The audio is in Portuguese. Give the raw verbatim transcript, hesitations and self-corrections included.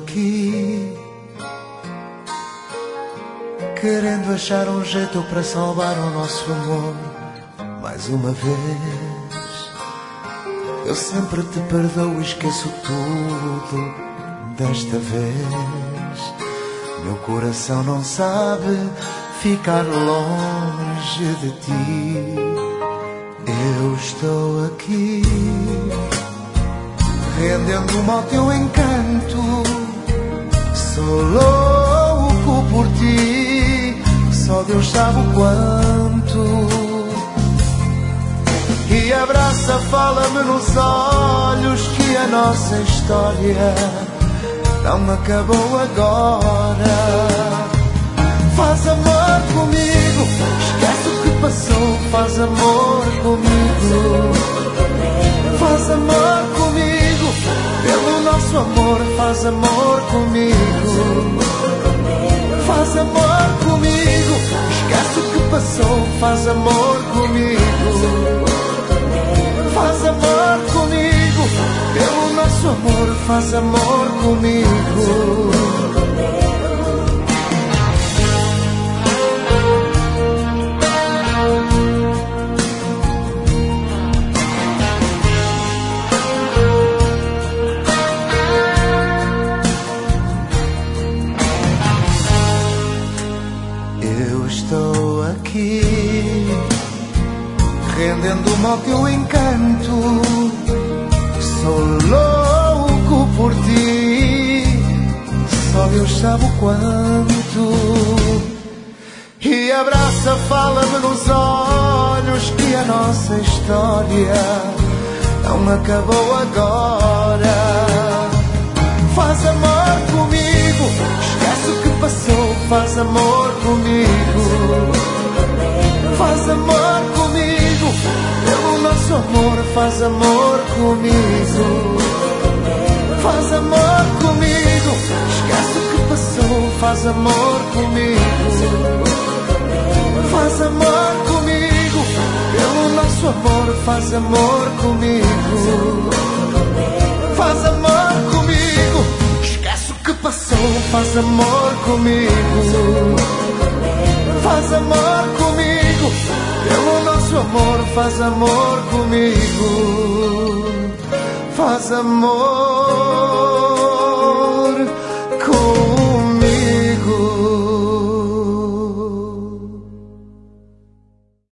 aqui, querendo achar um jeito para salvar o nosso amor. Mais uma vez, eu sempre te perdoo e esqueço tudo. Desta vez, meu coração não sabe ficar longe de ti. Eu estou aqui, rendendo-me ao teu encanto. Sou louco por ti, só Deus sabe o quanto. E abraça, fala-me nos olhos que a nossa história não acabou agora. Faz amor comigo, esquece o que passou. Faz amor comigo, faz amor comigo, pelo nosso amor. Faz amor comigo, faz amor comigo, esquece o que passou. Faz amor comigo, faz amor comigo, pelo nosso amor. Faz amor comigo. Eu estou aqui, rendendo-me ao teu encanto. Sou louco por ti, só Deus sabe o quanto. E abraça, fala-me nos olhos que a nossa história não acabou agora. Faz amor comigo, esquece o que passou. Faz amor comigo, faz amor comigo, pelo nosso amor. Faz amor comigo, faz amor comigo, esquece o que passou. Faz amor comigo, faz amor comigo, pelo nosso amor. Faz amor comigo, faz amor comigo, esquece o que passou. Faz amor comigo, faz amor comigo, pelo nosso amor. Faz amor comigo, faz amor.